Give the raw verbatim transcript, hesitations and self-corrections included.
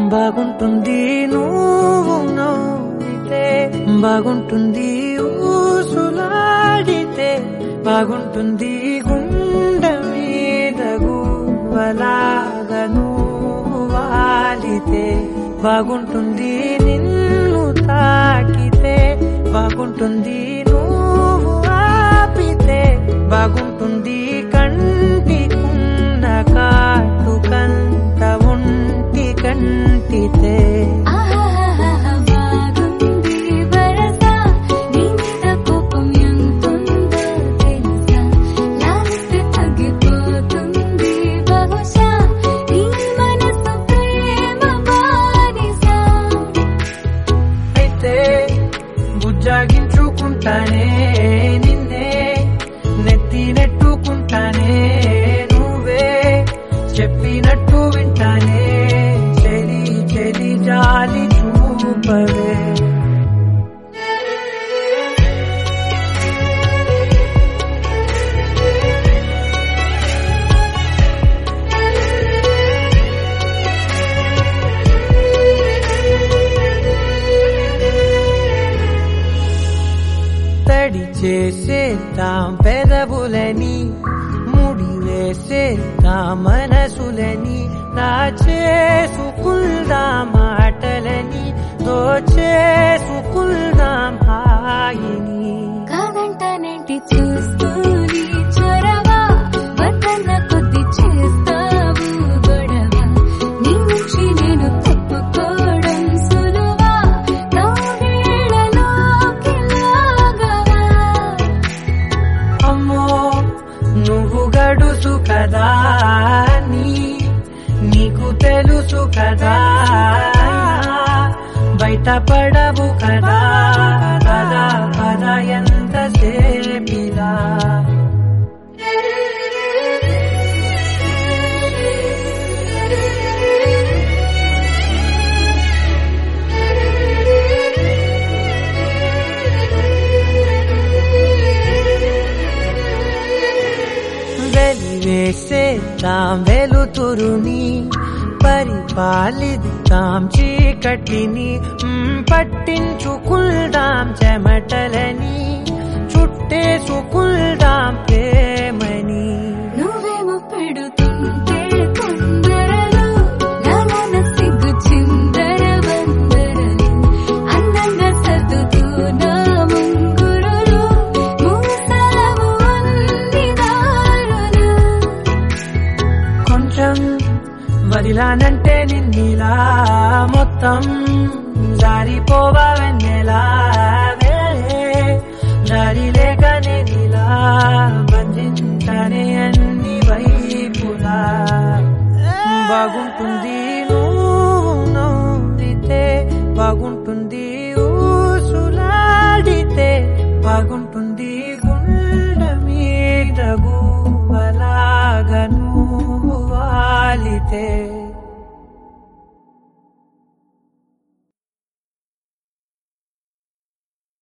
బాగుంటుంది నువ్వు నవ్వితే, బాగుంటుంది ఊసులాడితే, బాగుంటుంది గుండె మీద గువ్వలాగా నువ్వు వాలితే, బాగుంటుంది నిన్ను తాకితే, బాగుంటుంది నువ్వు ఆపితే, బాగుంటుంది కంటికున్న కాటుకంత ఒంటి కంటితే. బుజ్జాగించుకుంటానే నిన్నే, నెత్తి నెట్టుకుంటానే నువ్వే చెప్పినట్టు వింటానే, చెలి చెలి జాలి చూపవే. తడి చేసేద్దాం పెదవులని, ముడి వేసేద్దాం మనసులని, నా చేసుకుందాం మాటలని, దోచేసుకుందాం హాయిని. కాదంటానేంటి చూస్తూని చొరవా, వద్దన్న కొద్ది చేస్తావు గొడవ, నీ నుంచి నేను తప్పుకోవడం సులువా, నవ్వేళ్లలోకి లాగవా. అమ్మో నువ్వు గడుసు కదా, నీ నీకు తెలుసు కదా, బయట పడవు కదా, పద పద ఎంత సేపిలా. వెలివేసేద్దాం వెలుతురుని, పరిపాలిద్దాం చీకటిని, పట్టించుకుందాం చెమటలని, చుట్టేసుకుందాం ప్రేమని. నువ్వేమో పెడుతుంటే కొందరలు, నాన్న సిగ్గు చిందర వందరలు, అందంగా సర్దుతూ నా ముంగురులు, మూసలము అన్ని దారులు. కొంచెం వదిలానంటే నిన్నిలా, మొత్తం జారిపోవా వెన్నెలా, జారి లేక నేనిలా బంధించనే అన్ని వైపులా. బాగుంటుంది నువ్వు నవ్వితే, బాగుంటుంది ఊసులాడితే, బాగుంటుంది